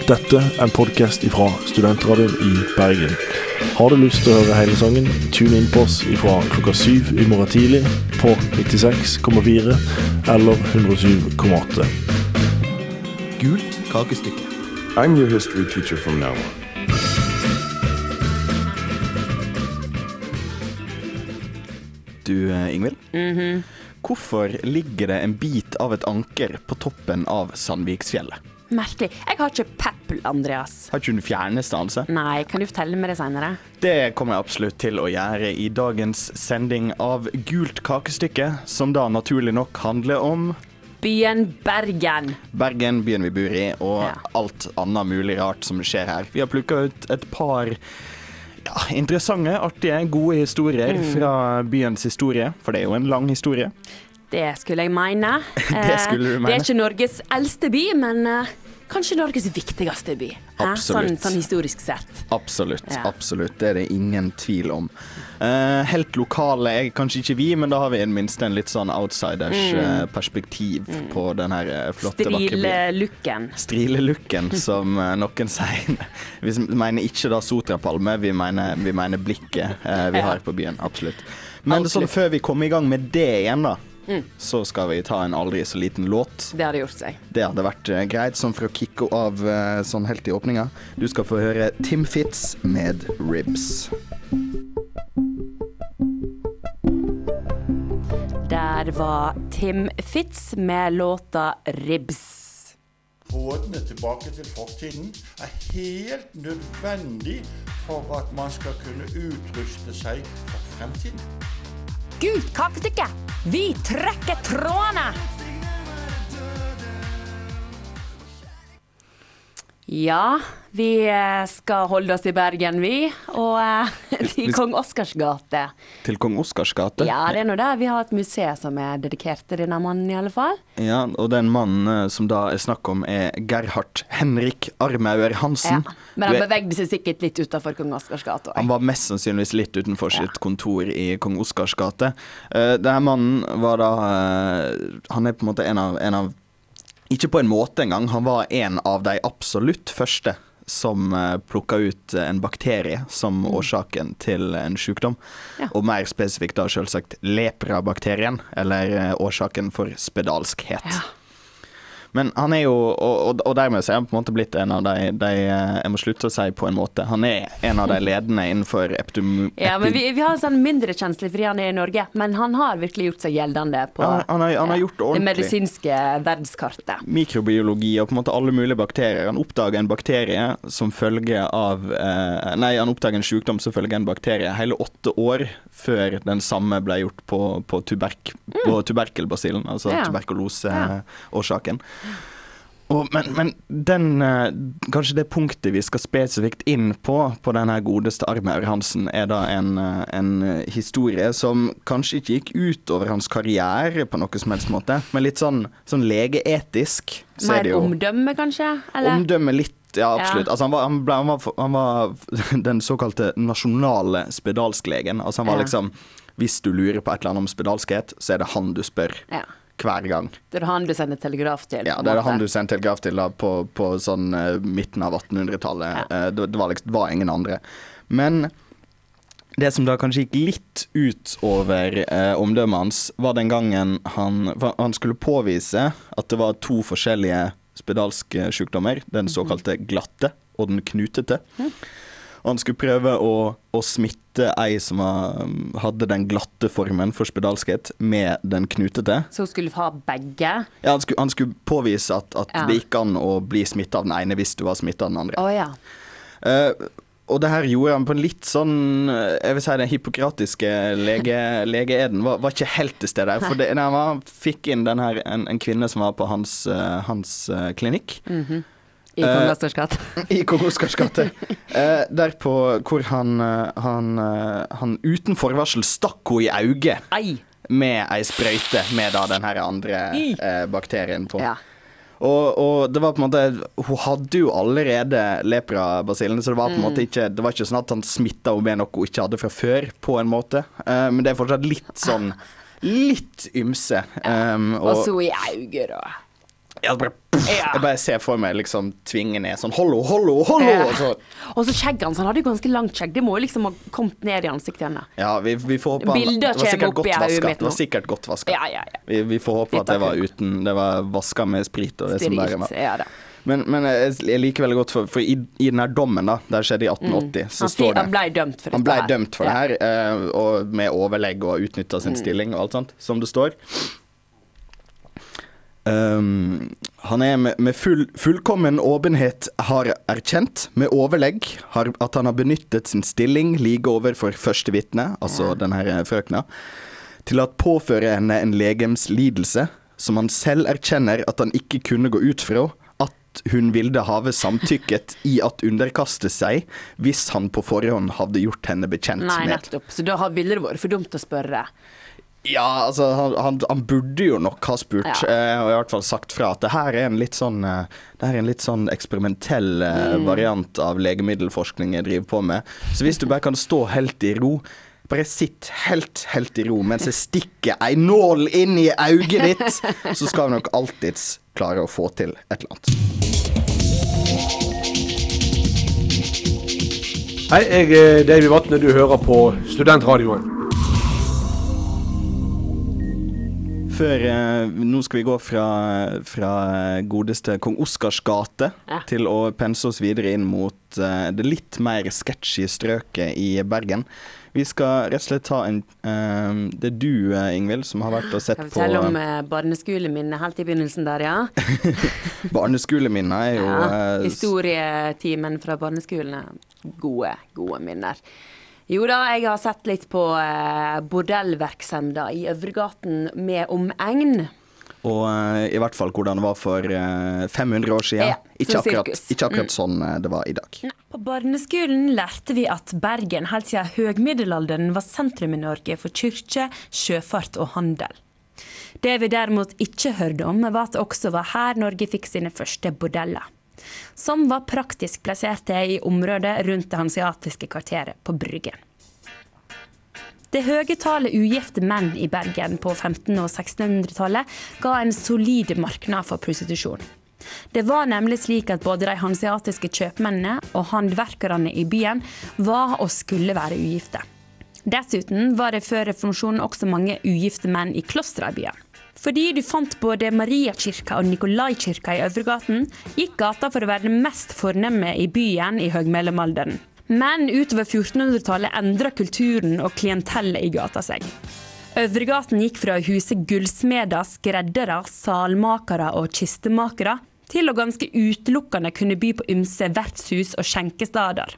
Dette en podcast fra Studentradioen i Bergen. Har du lyst til å høre hele sangen, tune inn på oss fra klokka 7 i morgen tidlig på 96,4 eller 107,8. Gult kakestykke. I'm your history teacher from now on. Du, Ingvild? Hvorfor ligger det en bit av et anker på toppen av Sandviksfjellet? Merkelig. Jeg har ikke peppel, Andreas. Har ikke du fjerneste anelse? Nei, kan du fortelle meg det senere? Det kommer jeg absolutt til å gjøre i dagens sending av Gult kakestykke, som da naturlig nok handler om Byen Bergen. Bergen, byen vi bor i, og alt annet mulig rart som skjer her. Vi har plukket ut et par interessante, artige, gode historier fra byens historie, for det er jo en lang historie. Det skulle jeg mene. Det skulle du mene. Det er ikke Norges eldste by, men kanskje Norges viktigste by. Absolutt. Sånn historisk sett. Absolutt, absolutt. Det er det ingen tvil om. Helt lokale er kanskje ikke vi, men da har vi minst en litt sånn outsiders perspektiv på den her flotte, vakre byen. Strilelukken. Strilelukken, som noen sier. Vi mener ikke da Sotrapalme, vi mener blikket vi har på byen, absolutt. Men sånn, før vi kommer i gang med det igjen da, så skal vi ta en aldri så liten låt. Det hadde gjort seg. Det hadde vært greit, sånn for å kicke av sånn helt i åpninga. Du skal få høre Tim Fitz med Ribs. Der var Tim Fitz med låta Ribs. Trådene tilbake til fortiden er helt nødvendig for at man skal kunne utruste seg for fremtiden. Gult kakestykke! Vi trekker trådene! Ja, vi skal holde oss i Bergen, vi. Og til Kong Oscars gate. Til Kong Oscars gate? Ja, det er nå der vi har et museum som er dedikert til denne mannen i alle fall. Ja, og den mannen som da er snakk om er Gerhard Henrik Armauer Hansen. Ja, men han bevegde seg sikkert litt utenfor Kong Oscars gate. Han var mest sannsynligvis litt utenfor sitt kontor i Kong Oscars gate. Denne mannen var da, han er på en måte en av ikke på en måte engang, han var en av de absolutt første som plukket ut en bakterie som årsaken til en sykdom. Ja. Og mer spesifikt da selvsagt lepra-bakterien, eller årsaken for spedalskhet. Ja. Men han er jo, og dermed så er han på en måte blitt en av de jeg må slutte å si på en måte, han er en av de ledende innenfor Ja, men vi har en sånn mindre kjenslig fordi han er i Norge, men han har virkelig gjort seg gjeldende på han har gjort det ordentlig. Det medisinske verdenskartet. Mikrobiologi og på en måte alle mulige bakterier. Han oppdager en bakterie som følge av, han oppdager en sykdom som følge en bakterie hele 8 år før den samme ble gjort på tuberkelbasillen, altså tuberkuloseårsaken. Men kanskje det punktet vi skal spesifikt inn på denne godeste Armauer Hansen er da en historie som kanskje ikke gikk ut over hans karriere på noe som helst måte, men litt sånn legeetisk. Mer omdømme kanskje? Eller? Omdømme litt. Ja, absolutt. Ja. Altså, han var den såkalte nasjonale spedalsklegen. Altså, han var liksom, hvis du lurer på et eller annet om spedalskhet, så er det han du spør hver gang. Det er han du sender telegraf til. Ja, det er han du sender telegraf til da, på sånn midten av 1800-tallet. Ja. Det var ingen andre. Men det som da kanskje gikk litt ut over omdømmet hans, var den gangen han skulle påvise at det var 2 forskjellige spedalske sykdommer, den såkalte glatte og den knutete. Og han skulle prøve å smitte ei som hadde den glatte formen for spedalskhet med den knutete. Så hun skulle ha begge? Ja, han skulle påvise at det gikk an å bli smittet av den ene hvis du var smittet av den andre. Ja. Og det her gjorde han på en litt sånn, jeg vil si den hippokratiske legeeden var ikke helt til stede der, for han fikk inn en kvinne som var på hans klinikk. I Kong Oscars gate. I Kong Oscars gate. Derpå hvor han uten forvarsel stakk henne i øyet med ei sprøyte med da den her andre bakterien på. Ja. Og det var på en måte, hun hadde jo allerede lepra-basillen, så det var på en måte ikke, det var ikke sånn at han smittet henne med noe hun ikke hadde fra før, på en måte. Men det er fortsatt litt sånn, litt ymse. Og så i øyet da. Jeg bare ser for meg liksom tvinge ned sånn, hollo, og så skjegget hans, han hadde jo ganske langt skjegg, det må jo liksom ha kommet ned i ansiktet henne. Ja, vi får håpe Bilder kommer opp i øyet mitt nå. Det var sikkert godt vasket. Ja. Vi får håpe at det var vasket med sprit og det som der var. Ja da. Men jeg liker veldig godt, for i den her dommen da, der skjedde i 1880, så står det... Han ble dømt for det her, og med overlegg og utnyttet sin stilling og alt sånt, som det står. Han med fullkommen åpenhet har erkjent med overlegg at han har benyttet sin stilling like over for første vittne, altså den her frøkna, til å påføre henne en legemslidelse som han selv erkjenner at han ikke kunne gå ut fra, at hun ville have samtykket i at underkaste seg hvis han på forhånd hadde gjort henne bekjent med. Nei, nettopp. Så da ville det vært for dumt å spørre. Ja, altså han burde jo nok ha spurt, og i hvert fall sagt fra at det her er en litt sånn eksperimentell variant av legemiddelforskning jeg driver på med. Så hvis du bare kan stå helt i ro, bare sitt helt i ro mens jeg stikker en nål inn i øyet ditt, så skal vi nok alltid klare å få til et eller annet. Hei, jeg er Davy Vatne, du hører på Studentradioen. Nå skal vi gå fra godeste Kong Oscars gate til å pense oss videre inn mot det litt mer sketchy strøket i Bergen. Vi skal rett og slett ta det er du, Ingvild, som har vært og sett på... Skal vi fortelle om barneskoleminnet helt i begynnelsen der, ja? Barneskoleminnet er jo... historietimen fra barneskolene. Gode minner. Jo da, jeg har sett litt på bordellverksemda i Øvregaten med omegn. Og i hvert fall hvordan det var for 500 år siden. Ikke akkurat sånn det var i dag. På barneskolen lærte vi at Bergen helt siden høgmiddelalderen var sentrum i Norge for kyrkje, sjøfart og handel. Det vi derimot ikke hørte om var at det også var her Norge fikk sine første bordeller, som var praktisk plasserte i området rundt det hanseatiske kvarteret på Bryggen. Det høye tallet ugifte menn i Bergen på 1500- og 1600-tallet ga en solid marknad for prostitusjon. Det var nemlig slik at både de hanseatiske kjøpmennene og handverkerne i byen var og skulle være ugifte. Dessuten var det før reformasjonen også mange ugifte menn i klostra i byen. Fordi du fant både Mariakirka og Nikolai-kirka i Øvregaten, gikk gata for å være det mest fornemme i byen i høgmellomalderen. Men utover 1400-tallet endret kulturen og klientellet i gata seg. Øvregaten gikk fra å huse gullsmeder, skreddere, salmakere og kistemakere, til å ganske utelukkende kunne by på ymse vertshus og skjenkestader.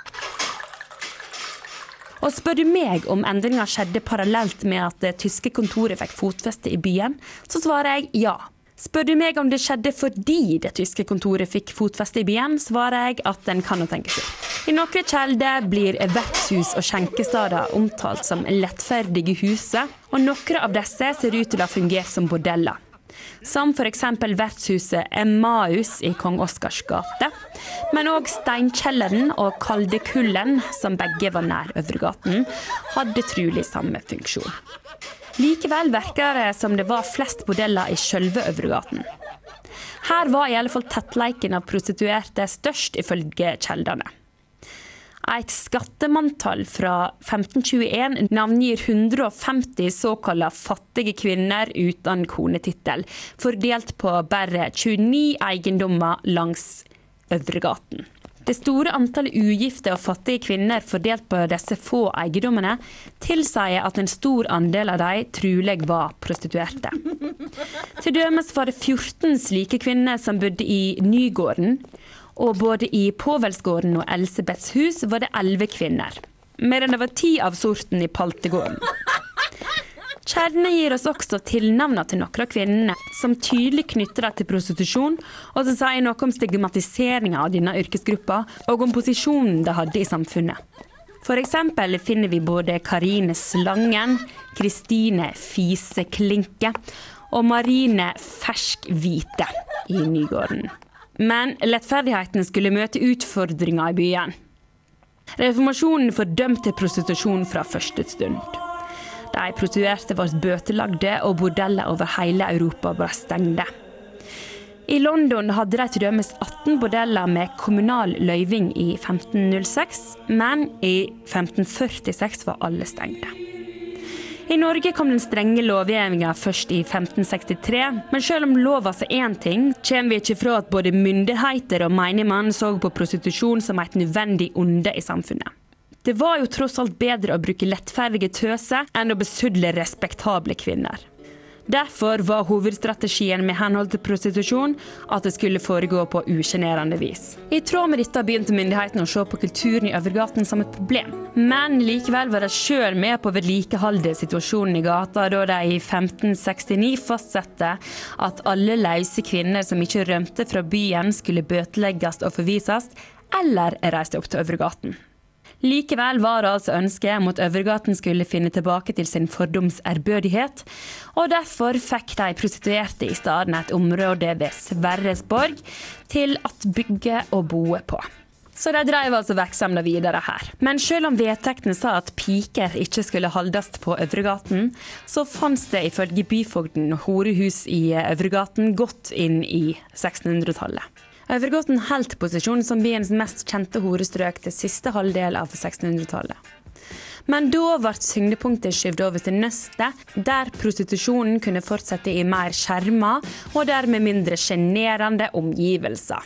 Og spør du meg om endringer skjedde parallelt med at det tyske kontoret fikk fotfeste i byen, så svarer jeg ja. Spør du meg om det skjedde fordi det tyske kontoret fikk fotfeste i byen, svarer jeg at den kan å tenke seg. I noen kjelder blir vertshus og skjenkestader omtalt som lettferdige huset, og noen av disse ser ut til å ha fungert som bordeller. Som for eksempel vertshuset Emmaus i Kong Oscars gate, men også Steinkjelleren og Kaldekullen, som begge var nær Øvregaten, hadde trolig samme funksjon. Likevel virker det som det var flest bordeller i selve Øvregaten. Her var i alle fall tettleiken av prostituerte størst ifølge kjeldene. Et skattemanntal fra 1521 navngir 150 såkalte fattige kvinner uten konetittel, fordelt på bare 29 eiendommer langs Øvregaten. Det store antallet ugifte og fattige kvinner fordelt på disse få eiendommene tilsier at en stor andel av dem trolig var prostituerte. Til dømes var det 14 slike kvinner som bodde i Nygården, og både i Påvelsgården og Elsebeths hus var det 11 kvinner, medan det var 10 av sorten i Paltegården. Kjerdene gir oss også tilnavnet til noen av kvinnene, som tydelig knytter det til prostitusjon, og som sier noe om stigmatiseringen av denne yrkesgruppa, og om posisjonen det hadde i samfunnet. For eksempel finner vi både Karine Slangen, Kristine Fiseklinke og Marine Ferskvite i Nygården. Men lettferdigheten skulle møte utfordringer i byen. Reformasjonen fordømte prostitusjon fra første stund. De prostituerte var bøtelagde, og bordeller over hele Europa var stengte. I London hadde de til dømes 18 bordeller med kommunal løyving i 1506, men i 1546 var alle stengte. I Norge kom den strenge lovgivningen først i 1563, men selv om lov var en ting, kommer vi ikke fra at både myndigheter og menigmann så på prostitusjon som et nødvendig onde i samfunnet. Det var jo tross alt bedre å bruke lettferdige tøser enn å besudle respektable kvinner. Derfor var hovedstrategien med henhold til prostitusjon at det skulle foregå på ugenerende vis. I tråd med dette begynte myndighetene å se på kulturen i Øvergaten som et problem. Men likevel var de selv med på å vedlikeholde situasjonen i gata da de i 1569 fastsette at alle løse kvinner som ikke rømte fra byen skulle bøtelegges og forvises, eller reiste opp til Øvergaten. Likevel var det altså ønsket om at Øvergaten skulle finne tilbake til sin fordoms ærbødighet, og derfor fikk de prostituerte i stedet et område ved Sverresborg til at bygge og boe på. Så de drev altså virksomheten videre her. Men selv om vedtektene sa at piker ikke skulle holdes på Øvergaten, så fanns det ifølge byfogden horehus i Øvergaten godt inn i 1600-tallet. Øvergaten helt posisjon som byens mest kjente horestrøk til siste halvdel av 1600-tallet. Men da ble tyngdepunktet skjøvet over til Nøstet, der prostitusjonen kunne fortsette i mer skjerma og dermed mindre generende omgivelser.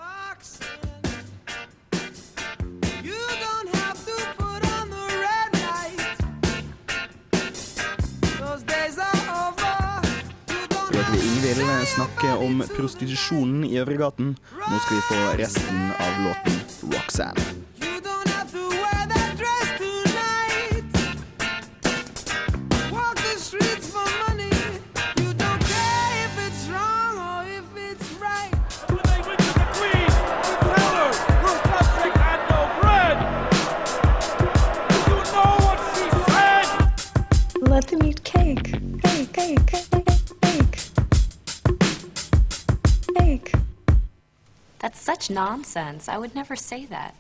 Vi vil snakke om prostitusjonen i Øvergaten. Nå skal vi få resten av låten Roxanne. Let them eat cake. Cake. That's such nonsense. I would never say that.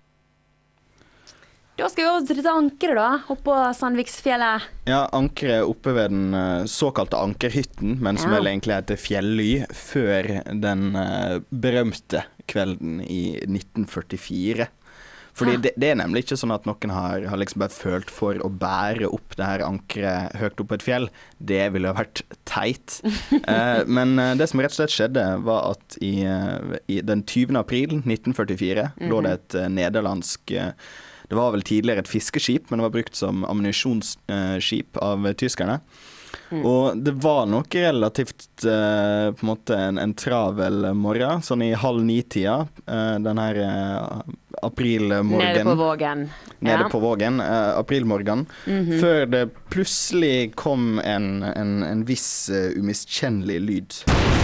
Da skal vi over til dette ankeret da, oppe på Sandviksfjellet. Ja, ankeret oppe ved den såkalte ankerhytten, men som vel egentlig heter Fjelly, før den berømte kvelden i 1944. Fordi det nemlig ikke sånn at noen har liksom bare følt for å bære opp det her ankeret høyt opp på et fjell. Det ville ha vært teit. Men det som rett og slett skjedde var at i den 20. april 1944 lå det et nederlandsk, det var vel tidligere et fiskeskip, men det var brukt som ammunisjonsskip av tyskerne. Og det var nok relativt på en måte en travel morgen, sånn i 8:30 den her aprilmorgen. Nede på Vågen, aprilmorgen, før det plutselig kom en viss umiskjennelig lyd.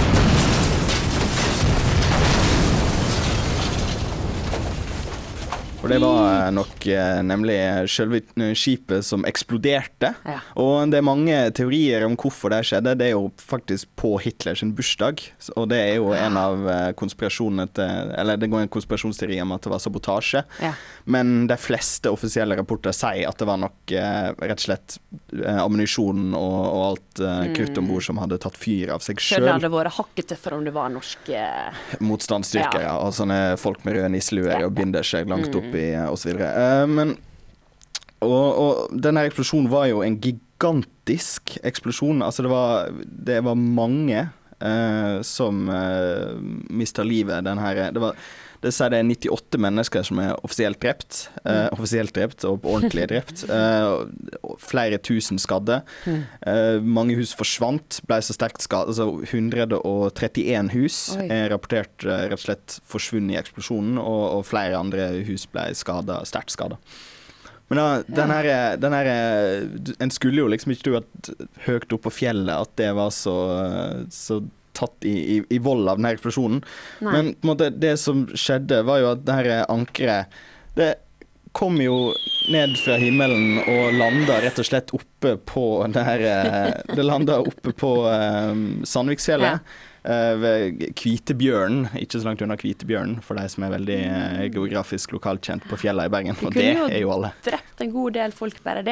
For det var nok nemlig selve skipet som eksploderte. Ja. Og det er mange teorier om hvorfor det skjedde. Det er jo faktisk på Hitlers bursdag. Og det er jo en av konspirasjonene eller det går en konspirasjonsteori om at det var sabotasje. Ja. Men de fleste offisielle rapporter sier at det var nok rett og slett ammunisjon og alt krutt ombord som hadde tatt fyr av seg selv. Selv hadde det vært hakket tøffere om det var norske motstandsstyrker, ja. Og sånne folk med røde nisseluer og binder seg langt opp og så videre. Men og denne eksplosjonen var jo en gigantisk eksplosjon. Altså det var mange som mistet livet. Det sier det er 98 mennesker som er offisielt drept og ordentlig drept. Flere tusen skadde. Mange hus forsvant, ble så sterkt skadet. Altså 131 hus er rapportert rett og slett forsvunnet i eksplosjonen, og flere andre hus ble sterkt skadet. Men den her en skulle jo liksom ikke tro at høyt opp på fjellet at det var så tatt i vold av denne eksplosjonen. Nei. Men på en måte, det som skjedde var jo at det her ankeret, det kom jo ned fra himmelen og landet rett og slett oppe på det landet oppe på Sandviksfjellet. Ved Kvitebjørnen, ikke så langt unna Kvitebjørnen, for de som er veldig geografisk lokalt kjent på fjellet i Bergen, og det er jo alle. Drept en god del folk bare det.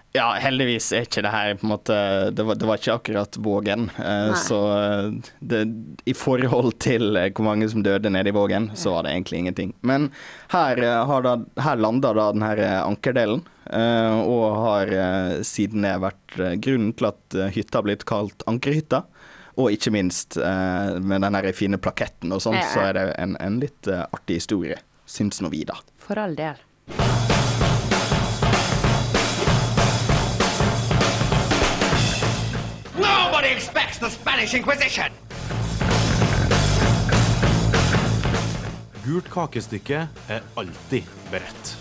Ja, heldigvis ikke det her på en måte, det var ikke akkurat Vågen, så i forhold til hvor mange som døde nede i Vågen, så var det egentlig ingenting. Men her landet da den her ankerdelen, og har siden det vært grunnen til at hytta har blitt kalt Ankerhytta, og ikke minst med den her fine plaketten og sånt, så det en litt artig historie, syns nå vi da. For all del. Nobody expects the Spanish Inquisition! Gult kakestykke alltid beredt.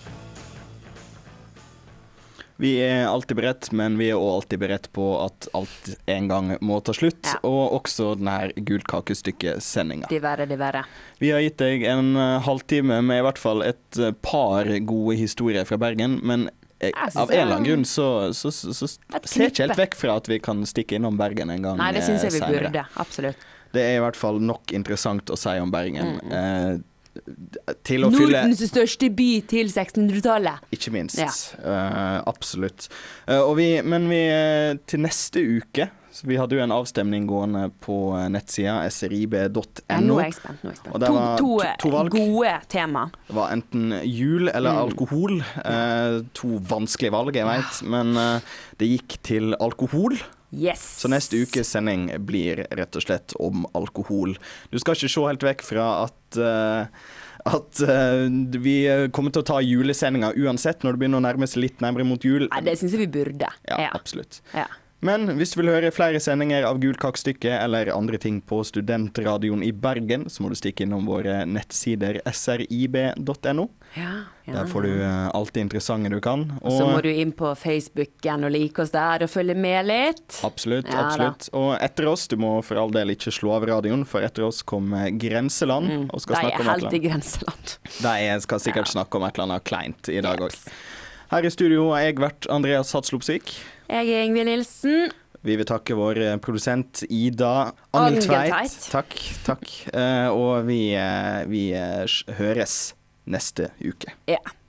Vi alltid beredt, men vi også alltid beredt på at alt en gang må ta slutt, og også denne gult kakestykke-sendingen. Det være. Vi har gitt deg en halvtime med i hvert fall et par gode historier fra Bergen, men av en eller annen grunn så ser jeg ikke helt vekk fra at vi kan stikke innom Bergen en gang. Nei, det synes jeg vi burde, absolutt. Det i hvert fall nok interessant å si om Bergen. Til å fylle Nordens største by til 1600-tallet. Ikke minst, absolutt. Men vi til neste uke, så vi hadde jo en avstemning gående på nettsida srib.no. Nå er jeg spent. Og det var to valg. Gode tema. Det var enten jul eller alkohol. To vanskelige valg, jeg vet, men det gikk til alkohol. Yes. Så neste ukes sending blir rett og slett om alkohol. Du skal ikke se helt vekk fra at vi kommer til å ta julesendinga uansett når det begynner å nærme seg litt nærmere mot jul. Ja, det synes jeg vi burde. Ja, absolutt. Ja. Men hvis du vil høre flere sendinger av Gult kakestykke eller andre ting på Studentradioen i Bergen, så må du stikke innom våre nettsider srib.no. Ja. Der får du alt det interessante du kan. Og så må du inn på Facebooken og like oss der og følge med litt. Absolutt. Og etter oss, du må for all del ikke slå av radioen, for etter oss kommer Grenseland og skal snakke om et eller annet. De helt i Grenseland. De skal sikkert snakke om et eller annet kleint i dag også. Her i studio har jeg vært Andreas Hatslopsvik. Jeg Ingvild Nilsen. Vi vil takke vår produsent Ida Angeltveit. Takk. Og vi høres neste uke. Ja.